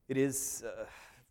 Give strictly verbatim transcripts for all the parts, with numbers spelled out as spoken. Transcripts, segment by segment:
It is, uh,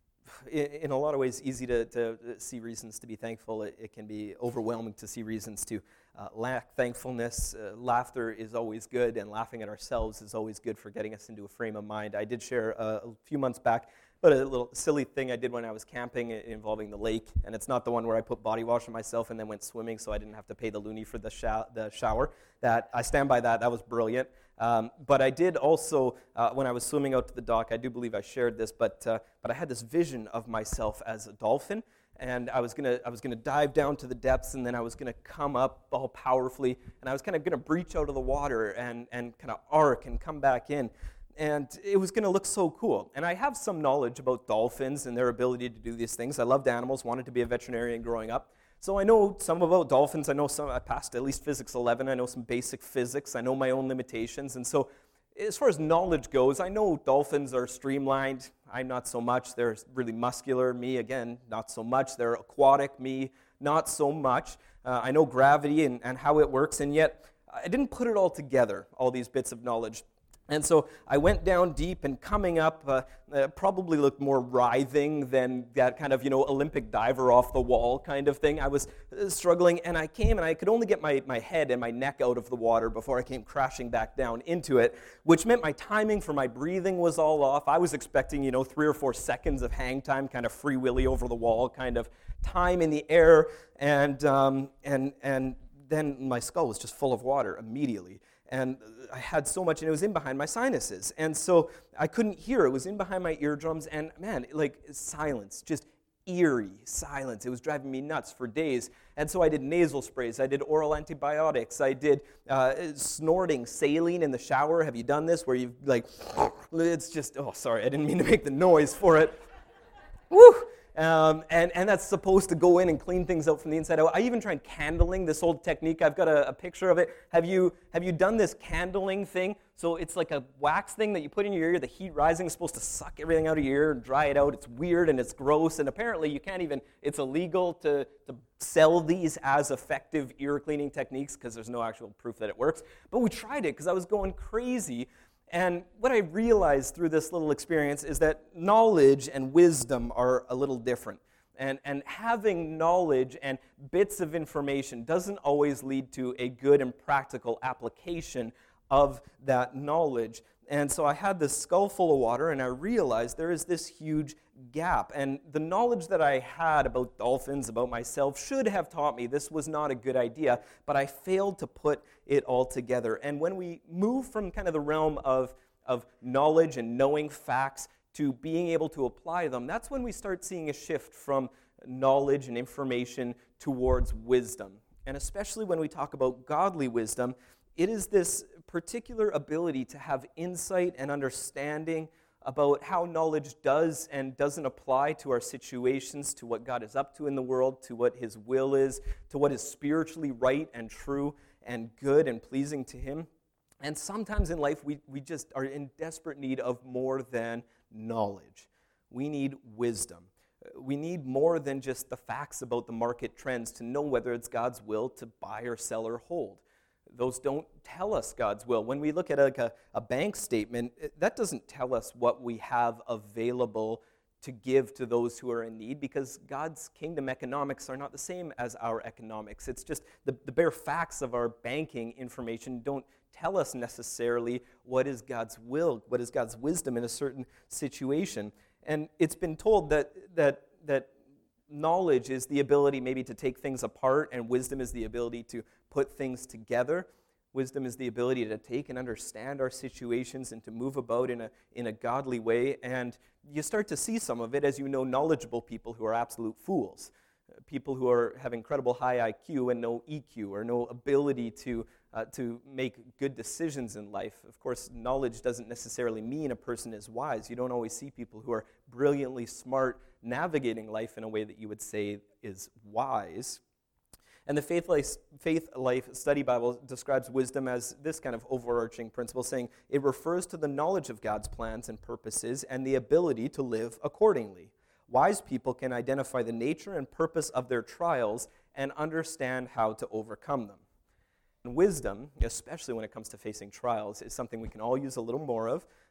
in, in a lot of ways, easy to, to see reasons to be thankful. It, it can be overwhelming to see reasons to uh, lack thankfulness. Uh, laughter is always good, and laughing at ourselves is always good for getting us into a frame of mind. I did share uh, a few months back but a little silly thing I did when I was camping involving the lake, and it's not the one where I put body wash on myself and then went swimming so I didn't have to pay the loonie for the, sho- the shower. That I stand by that. That was brilliant. Um, but I did also, uh, when I was swimming out to the dock, I do believe I shared this, but uh, but I had this vision of myself as a dolphin, and I was gonna I was gonna dive down to the depths, and then I was gonna come up all powerfully, and I was kind of gonna breach out of the water and and kind of arc and come back in. And it was going to look so cool. And I have some knowledge about dolphins and their ability to do these things. I loved animals, wanted to be a veterinarian growing up. So I know some about dolphins. I know some, I passed at least Physics eleven. I know some basic physics. I know my own limitations. And so as far as knowledge goes, I know dolphins are streamlined. I'm not so much. They're really muscular. Me, again, not so much. They're aquatic. Me, not so much. Uh, I know gravity and, and how it works. And yet I didn't put it all together, all these bits of knowledge. And so I went down deep, and coming up uh, uh, probably looked more writhing than that kind of, you know, Olympic diver off the wall kind of thing. I was uh, struggling, and I came, and I could only get my, my head and my neck out of the water before I came crashing back down into it, which meant my timing for my breathing was all off. I was expecting, you know, three or four seconds of hang time, kind of free willy over the wall kind of time in the air, and um, and and then my skull was just full of water immediately. And I had so much, and it was in behind my sinuses. And so I couldn't hear. It was in behind my eardrums, and man, like silence, just eerie silence. It was driving me nuts for days. And so I did nasal sprays. I did oral antibiotics. I did uh, snorting saline in the shower. Have you done this? Where you like, it's just, oh, sorry, I didn't mean to make the noise for it. Woo! Um, and, and that's supposed to go in and clean things out from the inside out. I even tried candling, this old technique. I've got a, a picture of it. Have you have you done this candling thing? So it's like a wax thing that you put in your ear. The heat rising is supposed to suck everything out of your ear and dry it out. It's weird and it's gross. And apparently you can't even, it's illegal to, to sell these as effective ear cleaning techniques because there's no actual proof that it works. But we tried it because I was going crazy. And what I realized through this little experience is that knowledge and wisdom are a little different. And, and having knowledge and bits of information doesn't always lead to a good and practical application of that knowledge. And so I had this skull full of water, and I realized there is this huge gap. And the knowledge that I had about dolphins, about myself, should have taught me this was not a good idea, but I failed to put it all together. And when we move from kind of the realm of, of knowledge and knowing facts to being able to apply them, that's when we start seeing a shift from knowledge and information towards wisdom. And especially when we talk about godly wisdom, it is this particular ability to have insight and understanding about how knowledge does and doesn't apply to our situations, to what God is up to in the world, to what His will is, to what is spiritually right and true and good and pleasing to Him. And sometimes in life, we, we just are in desperate need of more than knowledge. We need wisdom. We need more than just the facts about the market trends to know whether it's God's will to buy or sell or hold. Those don't tell us God's will. When we look at like a, a bank statement, that doesn't tell us what we have available to give to those who are in need, because God's kingdom economics are not the same as our economics. It's just the, the bare facts of our banking information don't tell us necessarily what is God's will, what is God's wisdom in a certain situation. And it's been told that that that knowledge is the ability maybe to take things apart, and wisdom is the ability to put things together. Wisdom is the ability to take and understand our situations and to move about in a in a godly way. And you start to see some of it as you know knowledgeable people who are absolute fools. People who are have incredible high I Q and no E Q, or no ability to uh, to make good decisions in life. Of course, knowledge doesn't necessarily mean a person is wise. You don't always see people who are brilliantly smart navigating life in a way that you would say is wise. And the Faith Life, Faith Life Study Bible describes wisdom as this kind of overarching principle, saying it refers to the knowledge of God's plans and purposes and the ability to live accordingly. Wise people can identify the nature and purpose of their trials and understand how to overcome them. And wisdom, especially when it comes to facing trials, is something we can all use a little more of.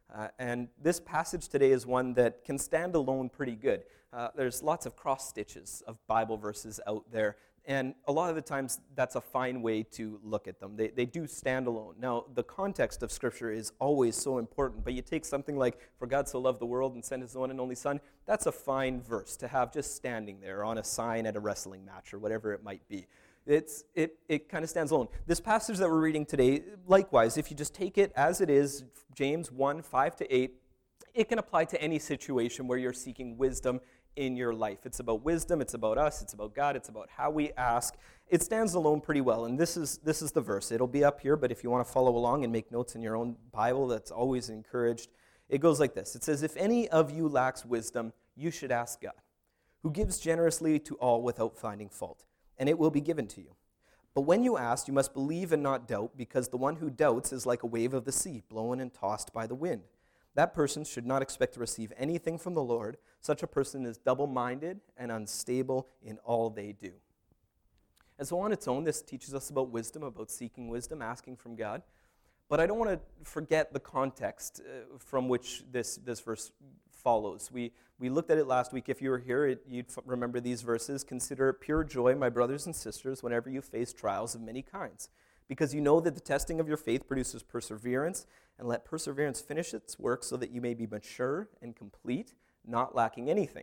Uh, and this passage today is one that can stand alone pretty good. Uh, there's lots of cross stitches of Bible verses out there, and a lot of the times that's a fine way to look at them. They, they do stand alone. Now, the context of Scripture is always so important, but you take something like, "For God so loved the world and sent his one and only Son," that's a fine verse to have just standing there on a sign at a wrestling match or whatever it might be. It's, it it kind of stands alone. This passage that we're reading today, likewise, if you just take it as it is, James one, five to eight, it can apply to any situation where you're seeking wisdom in your life. It's about wisdom, it's about us, it's about God, it's about how we ask. It stands alone pretty well, and this is this is the verse. It'll be up here, but if you want to follow along and make notes in your own Bible, that's always encouraged. It goes like this. It says, "If any of you lacks wisdom, you should ask God, who gives generously to all without finding fault, and it will be given to you. But when you ask, you must believe and not doubt, because the one who doubts is like a wave of the sea, blown and tossed by the wind. That person should not expect to receive anything from the Lord. Such a person is double-minded and unstable in all they do." And so on its own, this teaches us about wisdom, about seeking wisdom, asking from God. But I don't want to forget the context uh, from which this, this verse follows. We we looked at it last week. If you were here, it, you'd f- remember these verses. "Consider it pure joy, my brothers and sisters, whenever you face trials of many kinds, because you know that the testing of your faith produces perseverance, and let perseverance finish its work so that you may be mature and complete, not lacking anything.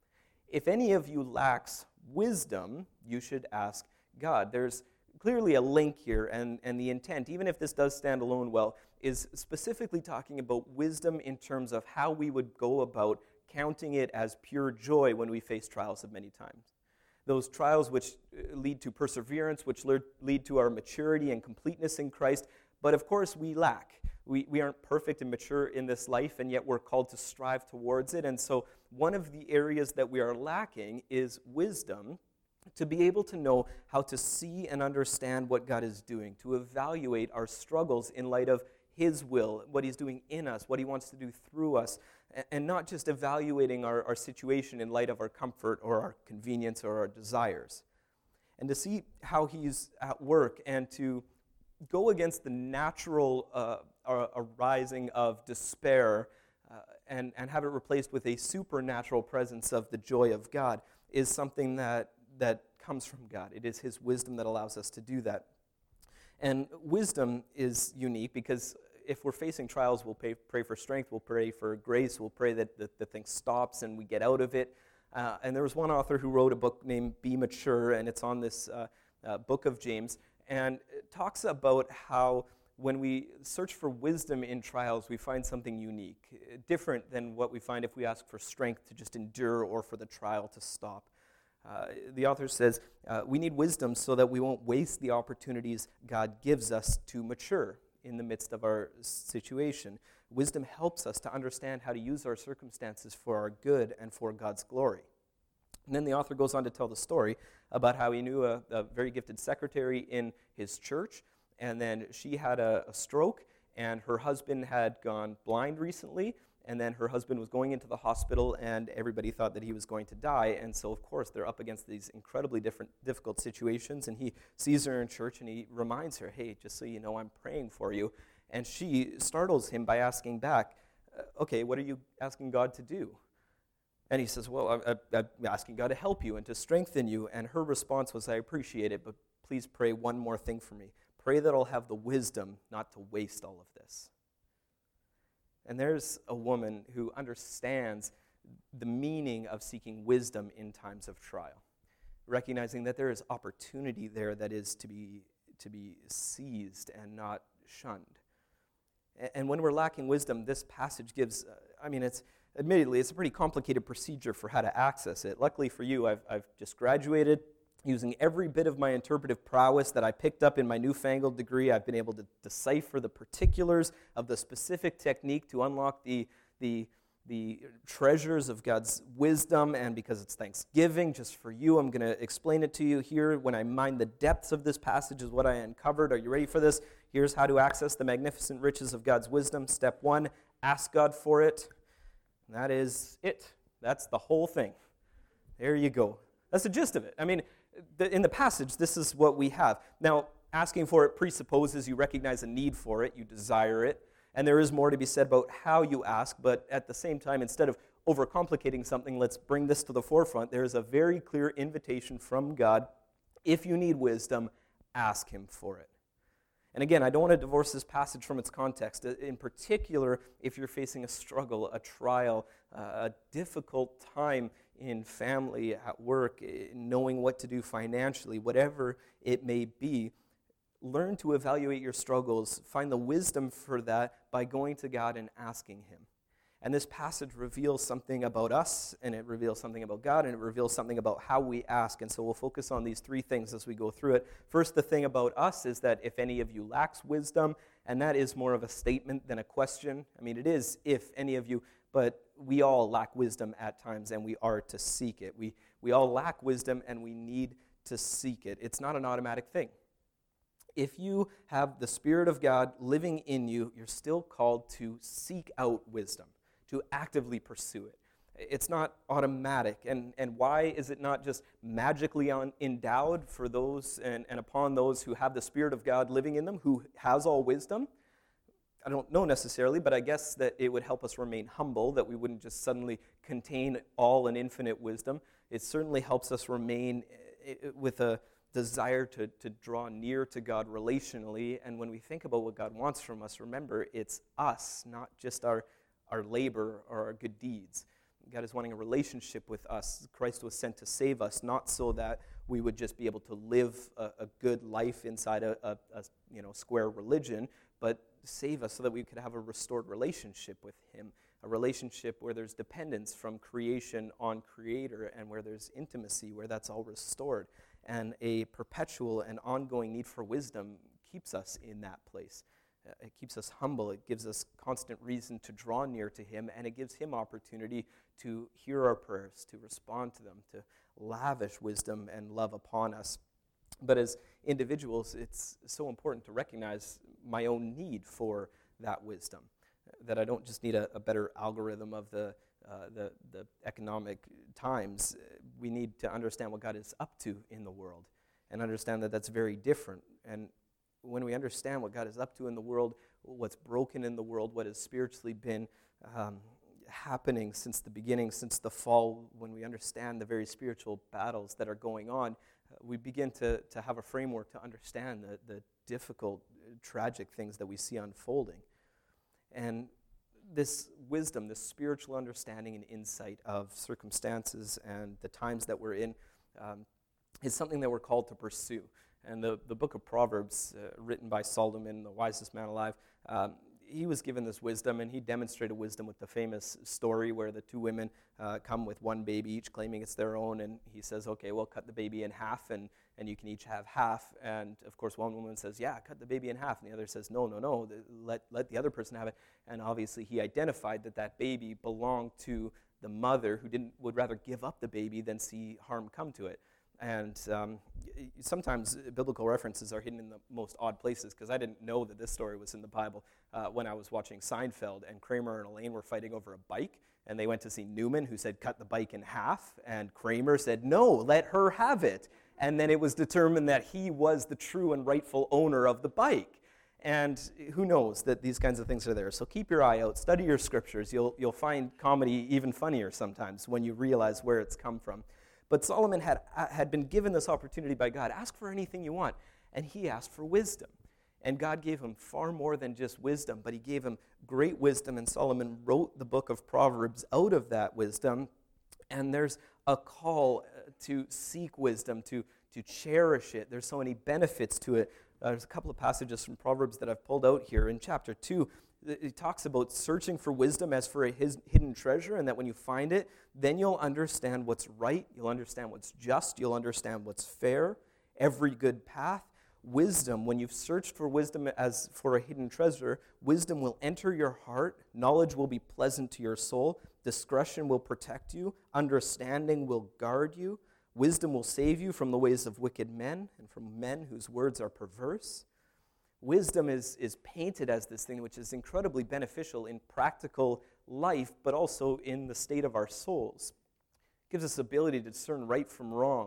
If any of you lacks wisdom, you should ask God." There's clearly a link here, and, and the intent, even if this does stand alone well, is specifically talking about wisdom in terms of how we would go about counting it as pure joy when we face trials of many times. Those trials which lead to perseverance, which lead to our maturity and completeness in Christ, but of course we lack. We, we aren't perfect and mature in this life, and yet we're called to strive towards it. And so one of the areas that we are lacking is wisdom, to be able to know how to see and understand what God is doing, to evaluate our struggles in light of his will, what he's doing in us, what he wants to do through us, and not just evaluating our, our situation in light of our comfort or our convenience or our desires. And to see how he's at work and to go against the natural uh, arising of despair uh, and, and have it replaced with a supernatural presence of the joy of God is something that, that comes from God. It is his wisdom that allows us to do that. And wisdom is unique because if we're facing trials, we'll pray, pray for strength, we'll pray for grace, we'll pray that the, the thing stops and we get out of it. Uh, and there was one author who wrote a book named Be Mature, and it's on this uh, uh, book of James, and it talks about how when we search for wisdom in trials, we find something unique, different than what we find if we ask for strength to just endure or for the trial to stop. Uh, the author says, uh, we need wisdom so that we won't waste the opportunities God gives us to mature in the midst of our situation. Wisdom helps us to understand how to use our circumstances for our good and for God's glory. And then the author goes on to tell the story about how he knew a, a very gifted secretary in his church, and then she had a, a stroke, and her husband had gone blind recently, and then her husband was going into the hospital, and everybody thought that he was going to die. And so, of course, they're up against these incredibly different, difficult situations. And he sees her in church, and he reminds her, "Hey, just so you know, I'm praying for you." And she startles him by asking back, "Okay, what are you asking God to do?" And he says, "Well, I, I, I'm asking God to help you and to strengthen you." And her response was, "I appreciate it, but please pray one more thing for me. Pray that I'll have the wisdom not to waste all of this." And there's a woman who understands the meaning of seeking wisdom in times of trial, recognizing that there is opportunity there that is to be to be seized and not shunned. And when we're lacking wisdom, this passage gives, uh, I mean, it's admittedly, it's a pretty complicated procedure for how to access it. Luckily for you, I've, I've just graduated. Using every bit of my interpretive prowess that I picked up in my newfangled degree, I've been able to decipher the particulars of the specific technique to unlock the, the, the treasures of God's wisdom. And because it's Thanksgiving, just for you, I'm going to explain it to you here. When I mine the depths of this passage is what I uncovered. Are you ready for this? Here's how to access the magnificent riches of God's wisdom. Step one, ask God for it. And that is it. That's the whole thing. There you go. That's the gist of it. I mean, in the passage, this is what we have. Now, asking for it presupposes you recognize a need for it, you desire it. And there is more to be said about how you ask, but at the same time, instead of overcomplicating something, let's bring this to the forefront. There is a very clear invitation from God. If you need wisdom, ask him for it. And again, I don't want to divorce this passage from its context. In particular, if you're facing a struggle, a trial, uh, a difficult time in family, at work, knowing what to do financially, whatever it may be, learn to evaluate your struggles. Find the wisdom for that by going to God and asking him. And this passage reveals something about us, and it reveals something about God, and it reveals something about how we ask. And so we'll focus on these three things as we go through it. First, the thing about us is that if any of you lacks wisdom, and that is more of a statement than a question. I mean, it is if any of you, but we all lack wisdom at times, and we are to seek it. We, we all lack wisdom, and we need to seek it. It's not an automatic thing. If you have the Spirit of God living in you, you're still called to seek out wisdom, to actively pursue it. It's not automatic. And, and why is it not just magically on, endowed for those and, and upon those who have the Spirit of God living in them, who has all wisdom? I don't know necessarily, but I guess that it would help us remain humble, that we wouldn't just suddenly contain all and infinite wisdom. It certainly helps us remain with a desire to, to draw near to God relationally. And when we think about what God wants from us, remember, it's us, not just our our labor or our good deeds. God is wanting a relationship with us. Christ was sent to save us, not so that we would just be able to live a, a good life inside a, a, a you know square religion, but save us so that we could have a restored relationship with him, a relationship where there's dependence from creation on Creator and where there's intimacy, where that's all restored. And a perpetual and ongoing need for wisdom keeps us in that place. It keeps us humble. It gives us constant reason to draw near to him, and it gives him opportunity to hear our prayers, to respond to them, to lavish wisdom and love upon us. But as individuals, it's so important to recognize my own need for that wisdom, that I don't just need a, a better algorithm of the, uh, the, the economic times. We need to understand what God is up to in the world and understand that that's very different. And when we understand what God is up to in the world, what's broken in the world, what has spiritually been um, happening since the beginning, since the fall, when we understand the very spiritual battles that are going on, uh, we begin to, to have a framework to understand the, the difficult, uh, tragic things that we see unfolding. And this wisdom, this spiritual understanding and insight of circumstances and the times that we're in um, is something that we're called to pursue. And the, the book of Proverbs, uh, written by Solomon, the wisest man alive, um, he was given this wisdom, and he demonstrated wisdom with the famous story where the two women uh, come with one baby, each claiming it's their own, and he says, okay, well, cut the baby in half, and, and you can each have half. And, of course, one woman says, yeah, cut the baby in half, and the other says, no, no, no, let, let the other person have it. And obviously he identified that that baby belonged to the mother, who didn't would rather give up the baby than see harm come to it. And um, sometimes biblical references are hidden in the most odd places, because I didn't know that this story was in the Bible uh, when I was watching Seinfeld, and Kramer and Elaine were fighting over a bike, and they went to see Newman, who said, cut the bike in half, and Kramer said, no, let her have it. And then it was determined that he was the true and rightful owner of the bike. And who knows that these kinds of things are there. So keep your eye out, study your scriptures. You'll, you'll find comedy even funnier sometimes when you realize where it's come from. But Solomon had, had been given this opportunity by God. Ask for anything you want. And he asked for wisdom. And God gave him far more than just wisdom, but he gave him great wisdom. And Solomon wrote the book of Proverbs out of that wisdom. And there's a call to seek wisdom, to, to cherish it. There's so many benefits to it. Uh, there's a couple of passages from Proverbs that I've pulled out here. In chapter two, it talks about searching for wisdom as for a his, hidden treasure, and that when you find it, then you'll understand what's right, you'll understand what's just, you'll understand what's fair, every good path. Wisdom, when you've searched for wisdom as for a hidden treasure, wisdom will enter your heart, knowledge will be pleasant to your soul, discretion will protect you, understanding will guard you, wisdom will save you from the ways of wicked men and from men whose words are perverse. Wisdom is, is painted as this thing which is incredibly beneficial in practical life, but also in the state of our souls. It gives us the ability to discern right from wrong,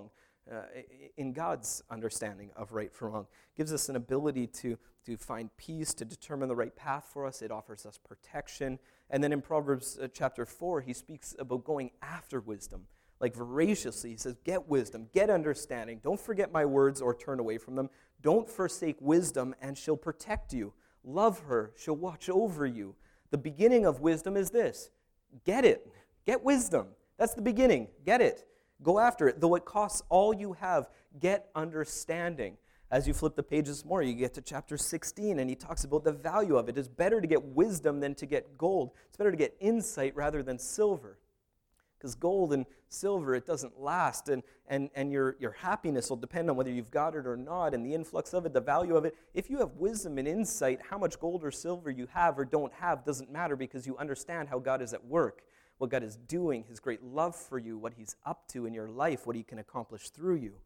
uh, in God's understanding of right from wrong. It gives us an ability to, to find peace, to determine the right path for us. It offers us protection. And then in Proverbs uh, chapter four, he speaks about going after wisdom, like voraciously. He says, get wisdom, get understanding. Don't forget my words or turn away from them. Don't forsake wisdom, and she'll protect you. Love her, she'll watch over you. The beginning of wisdom is this. Get it. Get wisdom. That's the beginning. Get it. Go after it. Though it costs all you have, get understanding. As you flip the pages more, you get to chapter sixteen, and he talks about the value of it. It's better to get wisdom than to get gold. It's better to get insight rather than silver. Because gold and silver, it doesn't last, and, and, and your, your happiness will depend on whether you've got it or not, and the influx of it, the value of it. If you have wisdom and insight, how much gold or silver you have or don't have doesn't matter, because you understand how God is at work, what God is doing, his great love for you, what he's up to in your life, what he can accomplish through you.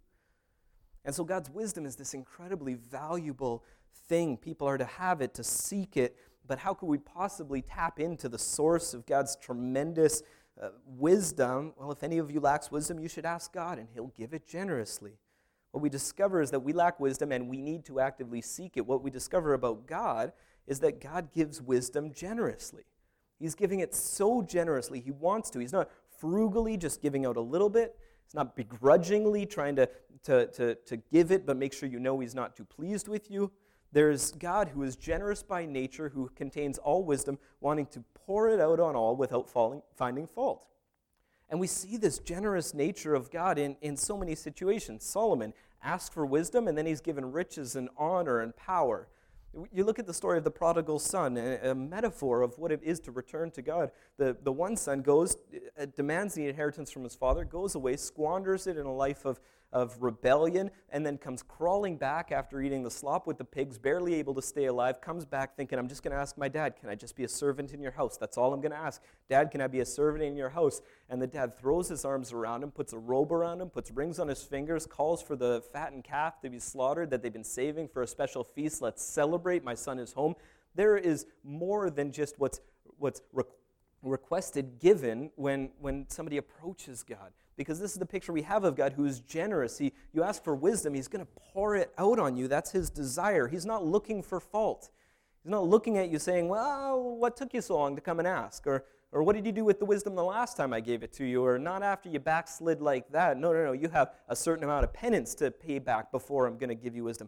And so God's wisdom is this incredibly valuable thing. People are to have it, to seek it, but how could we possibly tap into the source of God's tremendous uh, wisdom? Well, if any of you lacks wisdom, you should ask God, and he'll give it generously. What we discover is that we lack wisdom, and we need to actively seek it. What we discover about God is that God gives wisdom generously. He's giving it so generously. He wants to. He's not frugally just giving out a little bit. He's not begrudgingly trying to, to, to, to give it, but make sure you know he's not too pleased with you. There's God who is generous by nature, who contains all wisdom, wanting to pour it out on all without falling, finding fault. And we see this generous nature of God in, in so many situations. Solomon asked for wisdom, and then he's given riches and honor and power. You look at the story of the prodigal son, a, a metaphor of what it is to return to God. The, the one son goes, uh, demands the inheritance from his father, goes away, squanders it in a life of, of rebellion, and then comes crawling back after eating the slop with the pigs, barely able to stay alive, comes back thinking, I'm just going to ask my dad, can I just be a servant in your house? That's all I'm going to ask. Dad, can I be a servant in your house? And the dad throws his arms around him, puts a robe around him, puts rings on his fingers, calls for the fattened calf to be slaughtered that they've been saving for a special feast. Let's celebrate. My son is home. There is more than just what's, what's re- requested given when, when somebody approaches God. Because this is the picture we have of God, who is generous. He, you ask for wisdom, he's going to pour it out on you. That's his desire. He's not looking for fault. He's not looking at you saying, well, what took you so long to come and ask? Or, or what did you do with the wisdom the last time I gave it to you? Or not after you backslid like that. No, no, no. You have a certain amount of penance to pay back before I'm going to give you wisdom.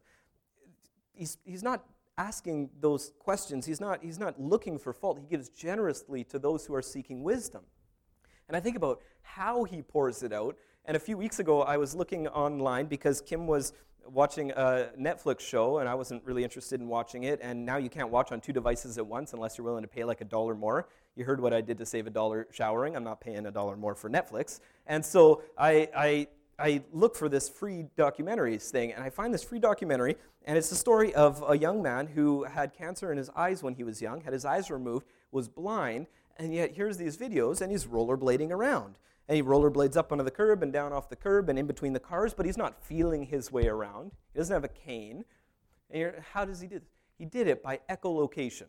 He's, he's not asking those questions. He's not, he's not looking for fault. He gives generously to those who are seeking wisdom. And I think about how he pours it out. And a few weeks ago, I was looking online because Kim was watching a Netflix show, and I wasn't really interested in watching it. And now you can't watch on two devices at once unless you're willing to pay like a dollar more. You heard what I did to save a dollar showering. I'm not paying a dollar more for Netflix. And so I, I, I look for this free documentaries thing, and I find this free documentary, and it's the story of a young man who had cancer in his eyes when he was young, had his eyes removed, was blind, and yet here's these videos, and he's rollerblading around. And he rollerblades up onto the curb and down off the curb and in between the cars, but he's not feeling his way around. He doesn't have a cane. And you're, how does he do this? He did it by echolocation.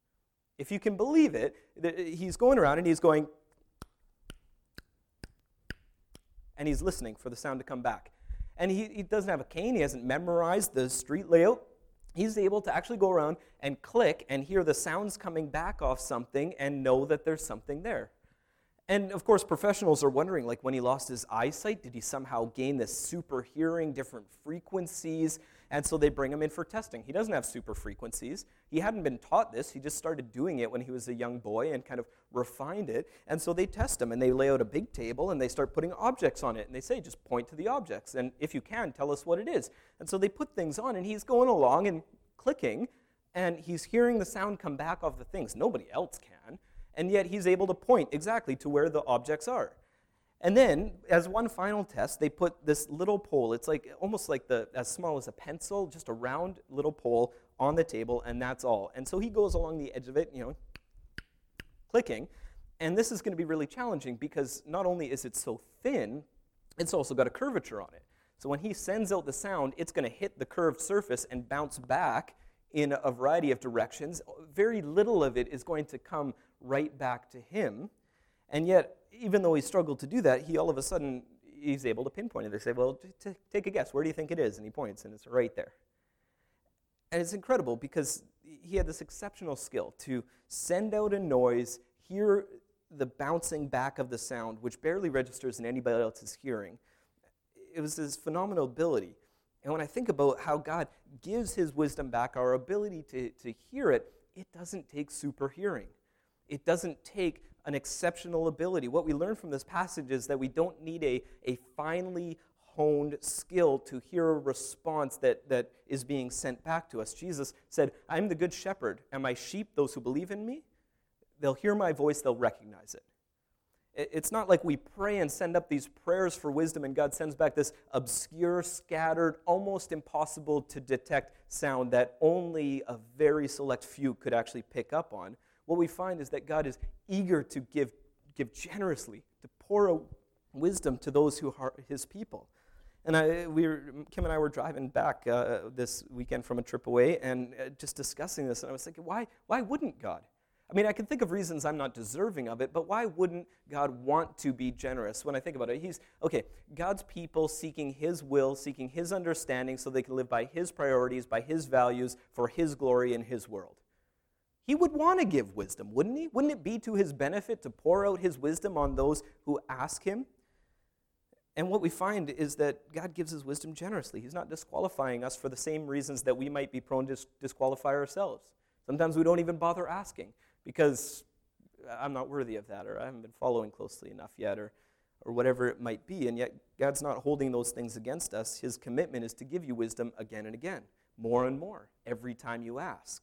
If you can believe it, he's going around and he's going, and he's listening for the sound to come back. And he, he doesn't have a cane. He hasn't memorized the street layout. He's able to actually go around and click and hear the sounds coming back off something and know that there's something there. And of course, professionals are wondering, like when he lost his eyesight, did he somehow gain this super hearing, different frequencies? And so they bring him in for testing. He doesn't have super frequencies. He hadn't been taught this. He just started doing it when he was a young boy and kind of refined it. And so they test him, and they lay out a big table, and they start putting objects on it. And they say, just point to the objects. And if you can, tell us what it is. And so they put things on, and he's going along and clicking, and he's hearing the sound come back off the things. Nobody else can. And yet he's able to point exactly to where the objects are. And then, as one final test, they put this little pole. It's like almost like the as small as a pencil, just a round little pole on the table, and that's all. And so he goes along the edge of it, you know, clicking. And this is going to be really challenging because not only is it so thin, it's also got a curvature on it. So when he sends out the sound, it's going to hit the curved surface and bounce back in a variety of directions. Very little of it is going to come right back to him. And yet, even though he struggled to do that, he all of a sudden he's able to pinpoint it. They say, well, t- t- take a guess. Where do you think it is? And he points, and it's right there. And it's incredible because he had this exceptional skill to send out a noise, hear the bouncing back of the sound, which barely registers in anybody else's hearing. It was this phenomenal ability. And when I think about how God gives his wisdom back, our ability to, to hear it, it doesn't take super hearing. It doesn't take an exceptional ability. What we learn from this passage is that we don't need a, a finely honed skill to hear a response that, that is being sent back to us. Jesus said, I'm the good shepherd, and my sheep, those who believe in me, they'll hear my voice, they'll recognize it. It's not like we pray and send up these prayers for wisdom and God sends back this obscure, scattered, almost impossible to detect sound that only a very select few could actually pick up on. What we find is that God is eager to give, give generously, to pour out wisdom to those who are his people. And I, we were, Kim and I were driving back uh, this weekend from a trip away and uh, just discussing this, and I was thinking, why, why wouldn't God? I mean, I can think of reasons I'm not deserving of it, but why wouldn't God want to be generous? When I think about it, he's, okay, God's people seeking his will, seeking his understanding so they can live by his priorities, by his values, for his glory in his world. He would want to give wisdom, wouldn't he? Wouldn't it be to his benefit to pour out his wisdom on those who ask him? And what we find is that God gives his wisdom generously. He's not disqualifying us for the same reasons that we might be prone to disqualify ourselves. Sometimes we don't even bother asking because I'm not worthy of that, or I haven't been following closely enough yet, or, or whatever it might be. And yet God's not holding those things against us. His commitment is to give you wisdom again and again, more and more, every time you ask.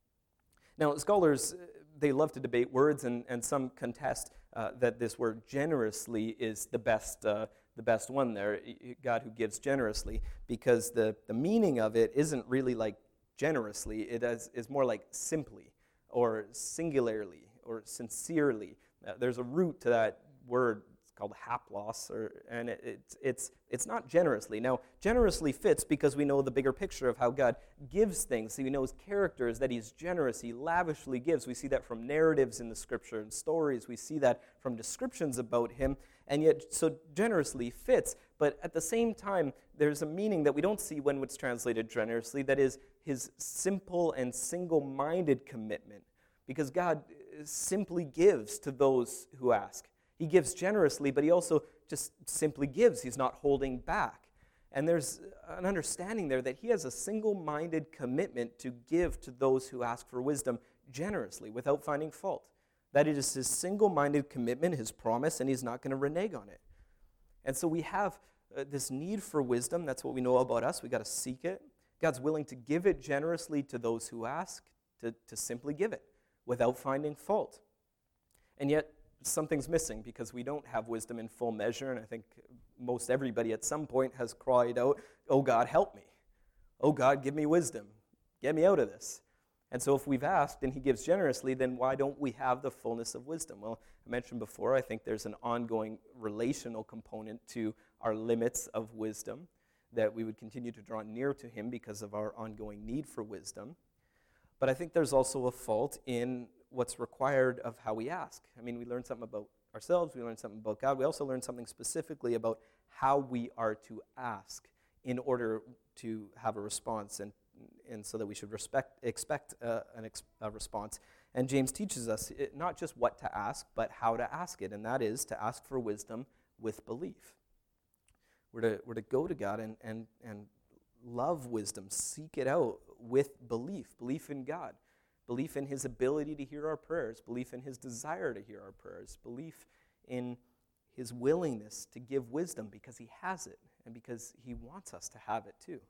Now, scholars, they love to debate words, and, and some contest uh, that this word generously is the best uh, the best one there, God who gives generously, because the, the meaning of it isn't really like generously. It is, is more like simply, or singularly, or sincerely. Uh, there's a root to that word. It's called haplos, or, and it, it's, it's, it's not generously. Now, generously fits because we know the bigger picture of how God gives things. So we know his character is that he's generous. He lavishly gives. We see that from narratives in the scripture and stories. We see that from descriptions about him. And yet, so generously fits. But at the same time, there's a meaning that we don't see when it's translated generously, that is his simple and single-minded commitment. Because God simply gives to those who ask. He gives generously, but he also just simply gives. He's not holding back. And there's an understanding there that he has a single-minded commitment to give to those who ask for wisdom generously, without finding fault. That it is his single-minded commitment, his promise, and he's not going to renege on it. And so we have uh, this need for wisdom. That's what we know about us. We've got to seek it. God's willing to give it generously to those who ask, to, to simply give it without finding fault. And yet, something's missing because we don't have wisdom in full measure, and I think most everybody at some point has cried out, oh God, help me. Oh God, give me wisdom. Get me out of this. And so if we've asked and he gives generously, then why don't we have the fullness of wisdom? Well, I mentioned before, I think there's an ongoing relational component to our limits of wisdom, that we would continue to draw near to him because of our ongoing need for wisdom. But I think there's also a fault in what's required of how we ask. I mean, we learn something about ourselves, we learn something about God, we also learn something specifically about how we are to ask in order to have a response, and and so that we should respect, expect uh, an ex- a response. And James teaches us it, not just what to ask, but how to ask it, and that is to ask for wisdom with belief. We're to, we're to go to God and, and, and love wisdom, seek it out with belief, belief in God, belief in his ability to hear our prayers, belief in his desire to hear our prayers, belief in his willingness to give wisdom because he has it and because he wants us to have it too.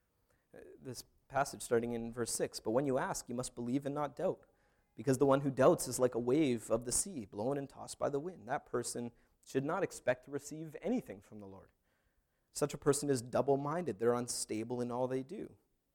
Uh, this passage starting in verse six, but when you ask, you must believe and not doubt, because the one who doubts is like a wave of the sea, blown and tossed by the wind. That person should not expect to receive anything from the Lord. Such a person is double-minded. They're unstable in all they do.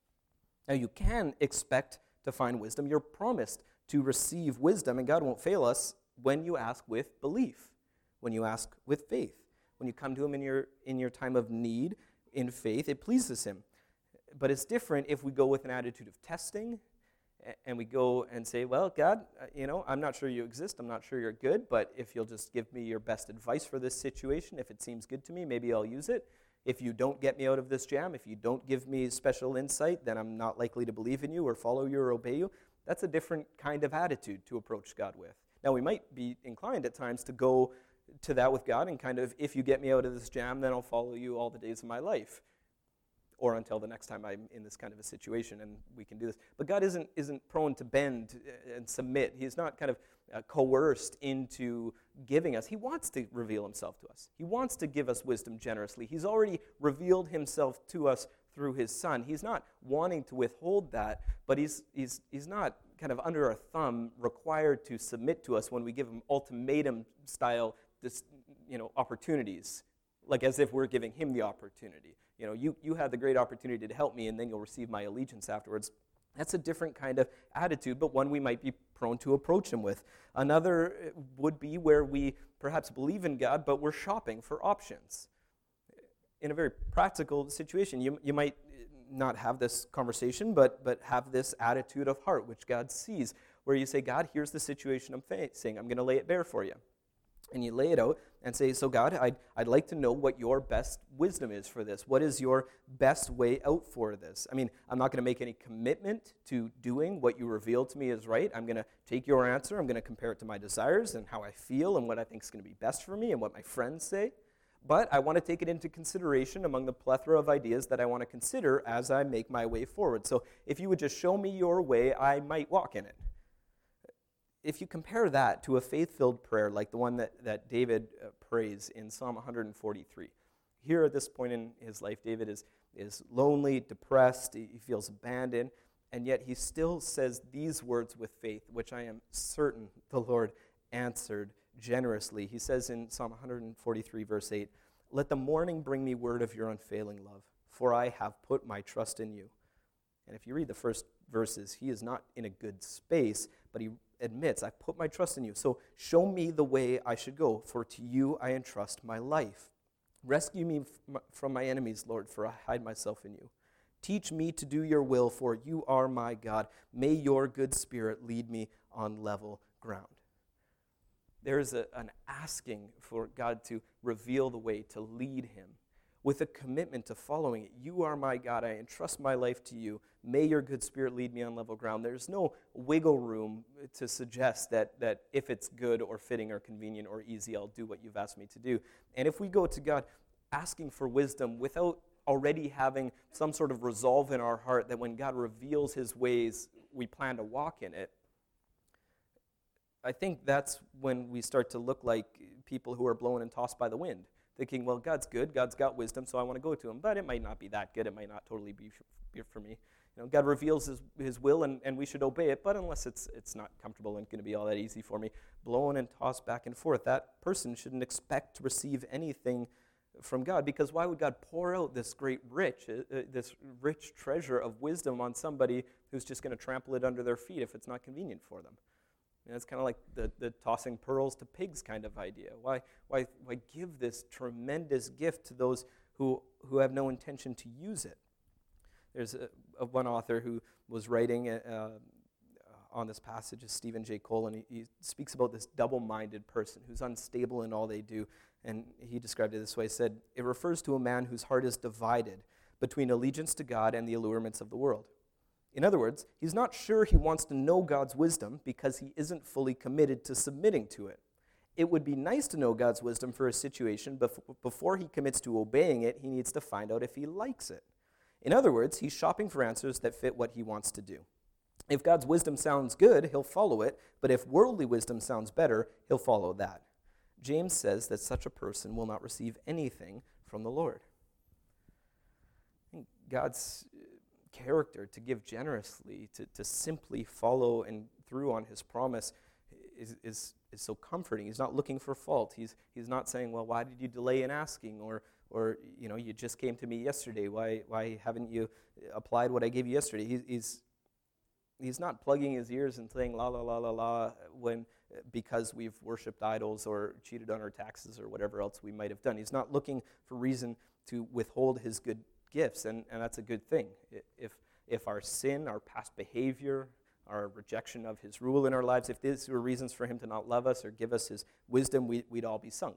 Now, you can expect to find wisdom. You're promised to receive wisdom, and God won't fail us when you ask with belief, when you ask with faith. When you come to him in your, in your time of need, in faith, it pleases him. But it's different if we go with an attitude of testing and we go and say, well, God, uh, you know, I'm not sure you exist, I'm not sure you're good, but if you'll just give me your best advice for this situation, if it seems good to me, maybe I'll use it. If you don't get me out of this jam, if you don't give me special insight, then I'm not likely to believe in you or follow you or obey you. That's a different kind of attitude to approach God with. Now, we might be inclined at times to go to that with God and kind of, if you get me out of this jam, then I'll follow you all the days of my life, or until the next time I'm in this kind of a situation and we can do this. But God isn't isn't prone to bend and submit. He's not kind of uh, coerced into giving us. He wants to reveal himself to us. He wants to give us wisdom generously. He's already revealed himself to us through his Son. He's not wanting to withhold that, but he's he's he's not kind of under our thumb required to submit to us when we give him ultimatum-style this, you know, opportunities, like as if we're giving him the opportunity. You know, you, you had the great opportunity to help me, and then you'll receive my allegiance afterwards. That's a different kind of attitude, but one we might be prone to approach him with. Another would be where we perhaps believe in God, but we're shopping for options. In a very practical situation, you, you might not have this conversation, but, but have this attitude of heart, which God sees, where you say, God, here's the situation I'm facing. I'm going to lay it bare for you. And you lay it out and say, so God, I'd, I'd like to know what your best wisdom is for this. What is your best way out for this? I mean, I'm not going to make any commitment to doing what you reveal to me is right. I'm going to take your answer. I'm going to compare it to my desires and how I feel and what I think is going to be best for me and what my friends say. But I want to take it into consideration among the plethora of ideas that I want to consider as I make my way forward. So if you would just show me your way, I might walk in it. If you compare that to a faith-filled prayer like the one that, that David uh, prays in Psalm one forty-three, here at this point in his life, David is, is lonely, depressed, he feels abandoned, and yet he still says these words with faith, which I am certain the Lord answered generously. He says in Psalm one forty-three, verse eight, let the morning bring me word of your unfailing love, for I have put my trust in you. And if you read the first verses, he is not in a good space, but he admits, I put my trust in you. So show me the way I should go, for to you I entrust my life. Rescue me f- from my enemies, Lord, for I hide myself in you. Teach me to do your will, for you are my God. May your good spirit lead me on level ground. There is a, an asking for God to reveal the way, to lead him, with a commitment to following it. You are my God. I entrust my life to you. May your good spirit lead me on level ground. There's no wiggle room to suggest that, that if it's good or fitting or convenient or easy, I'll do what you've asked me to do. And if we go to God asking for wisdom without already having some sort of resolve in our heart that when God reveals his ways, we plan to walk in it, I think that's when we start to look like people who are blown and tossed by the wind, thinking, well, God's good, God's got wisdom, so I want to go to him. But it might not be that good. It might not totally be for, for me. You know, God reveals his, his will, and, and we should obey it, but unless it's it's not comfortable and going to be all that easy for me, blown and tossed back and forth, that person shouldn't expect to receive anything from God, because why would God pour out this great rich, uh, this rich treasure of wisdom on somebody who's just going to trample it under their feet if it's not convenient for them? You know, it's kind of like the, the tossing pearls to pigs kind of idea. Why, why, why give this tremendous gift to those who, who have no intention to use it? There's a, a one author who was writing uh, on this passage, is Stephen J. Cole, and he, he speaks about this double-minded person who's unstable in all they do. And he described it this way. He said, it refers to a man whose heart is divided between allegiance to God and the allurements of the world. In other words, he's not sure he wants to know God's wisdom because he isn't fully committed to submitting to it. It would be nice to know God's wisdom for a situation, but before he commits to obeying it, he needs to find out if he likes it. In other words, he's shopping for answers that fit what he wants to do. If God's wisdom sounds good, he'll follow it, but if worldly wisdom sounds better, he'll follow that. James says that such a person will not receive anything from the Lord. God's character to give generously, to, to simply follow and through on his promise is, is, is so comforting. He's not looking for fault. He's, he's not saying, well, why did you delay in asking? Or, or you know, you just came to me yesterday. Why, why haven't you applied what I gave you yesterday? He, he's, he's not plugging his ears and saying la, la, la, la, la, when, because we've worshipped idols or cheated on our taxes or whatever else we might have done. He's not looking for reason to withhold his good gifts, and, and that's a good thing. If if our sin, our past behavior, our rejection of his rule in our lives, if these were reasons for him to not love us or give us his wisdom, we, we'd all be sunk.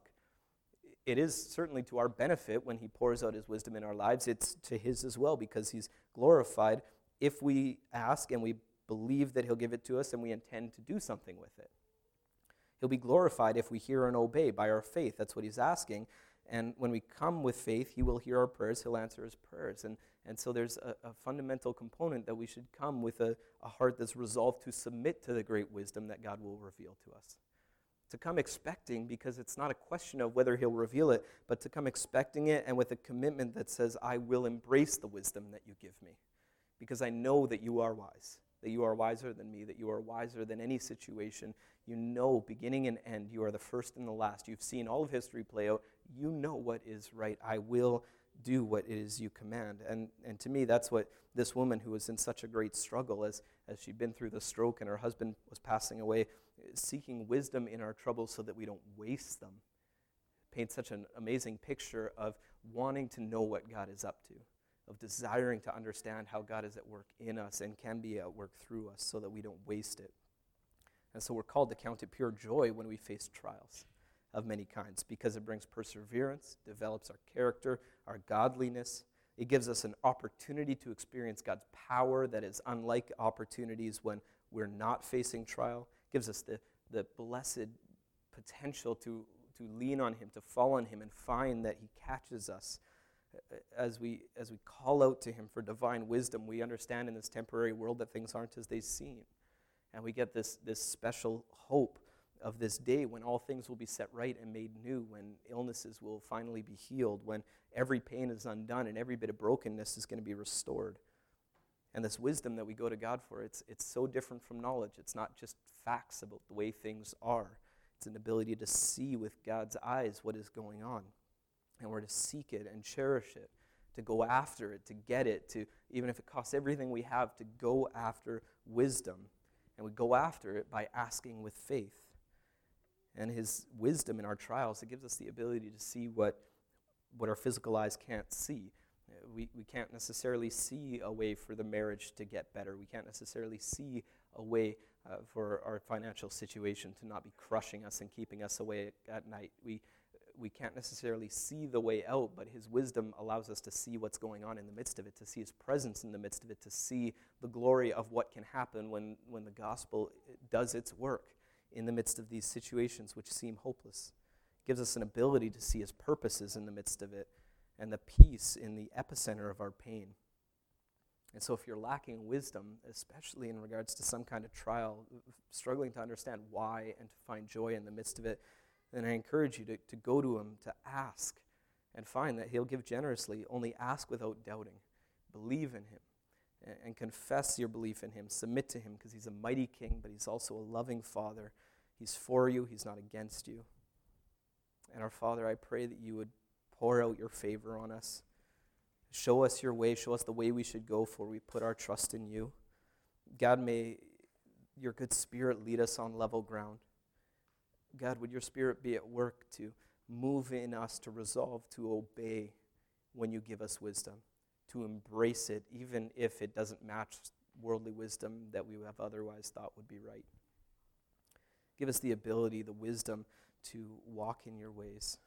It is certainly to our benefit when he pours out his wisdom in our lives. It's to his as well, because he's glorified if we ask and we believe that he'll give it to us and we intend to do something with it. He'll be glorified if we hear and obey by our faith. That's what he's asking. And when we come with faith, he will hear our prayers, he'll answer his prayers. And, and so there's a, a fundamental component that we should come with a, a heart that's resolved to submit to the great wisdom that God will reveal to us. To come expecting, because it's not a question of whether he'll reveal it, but to come expecting it and with a commitment that says, I will embrace the wisdom that you give me, because I know that you are wise, that you are wiser than me, that you are wiser than any situation. You know, beginning and end, you are the first and the last. You've seen all of history play out. You know what is right. I will do what it is you command. And and to me, that's what this woman, who was in such a great struggle as, as she'd been through the stroke and her husband was passing away, seeking wisdom in our troubles so that we don't waste them, paints such an amazing picture of wanting to know what God is up to, of desiring to understand how God is at work in us and can be at work through us so that we don't waste it. And so we're called to count it pure joy when we face trials of many kinds, because it brings perseverance, develops our character, our godliness. It gives us an opportunity to experience God's power that is unlike opportunities when we're not facing trial. It gives us the, the blessed potential to, to lean on him, to fall on him, and find that he catches us. As we as we call out to him for divine wisdom, we understand in this temporary world that things aren't as they seem. And we get this, this special hope of this day when all things will be set right and made new, when illnesses will finally be healed, when every pain is undone and every bit of brokenness is going to be restored. And this wisdom that we go to God for, it's it's so different from knowledge. It's not just facts about the way things are. It's an ability to see with God's eyes what is going on. And we're to seek it and cherish it, to go after it, to get it, to, even if it costs everything we have, to go after wisdom. And we go after it by asking with faith. And his wisdom in our trials, it gives us the ability to see what, what our physical eyes can't see. We, we can't necessarily see a way for the marriage to get better. We can't necessarily see a way uh, for our financial situation to not be crushing us and keeping us awake at night. We we can't necessarily see the way out, but his wisdom allows us to see what's going on in the midst of it, to see his presence in the midst of it, to see the glory of what can happen when, when the gospel does its work in the midst of these situations which seem hopeless. It gives us an ability to see his purposes in the midst of it and the peace in the epicenter of our pain. And so if you're lacking wisdom, especially in regards to some kind of trial, struggling to understand why and to find joy in the midst of it, then I encourage you to, to go to him, to ask, and find that he'll give generously. Only ask without doubting. Believe in him, and, and confess your belief in him. Submit to him, because he's a mighty king, but he's also a loving father. He's for you. He's not against you. And our Father, I pray that you would pour out your favor on us. Show us your way. Show us the way we should go, for we put our trust in you. God, may your good Spirit lead us on level ground. God, would your Spirit be at work to move in us, to resolve to obey when you give us wisdom, to embrace it, even if it doesn't match worldly wisdom that we have otherwise thought would be right. Give us the ability, the wisdom to walk in your ways,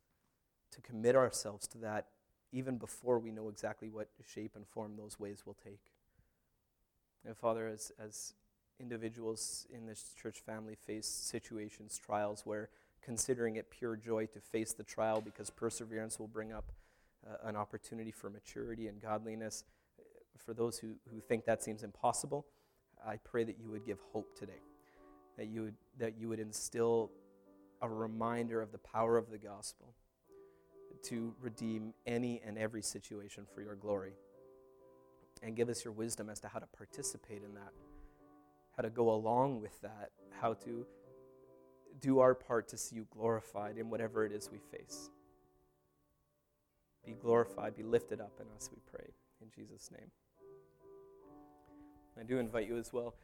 to commit ourselves to that even before we know exactly what shape and form those ways will take. And Father, as as individuals in this church family face situations, trials, where considering it pure joy to face the trial because perseverance will bring up uh, an opportunity for maturity and godliness. For those who, who think that seems impossible, I pray that you would give hope today, that you would, that you would instill a reminder of the power of the gospel to redeem any and every situation for your glory, and give us your wisdom as to how to participate in that, how to go along with that, how to do our part to see you glorified in whatever it is we face. Be glorified, be lifted up in us, we pray. In Jesus' name. I do invite you as well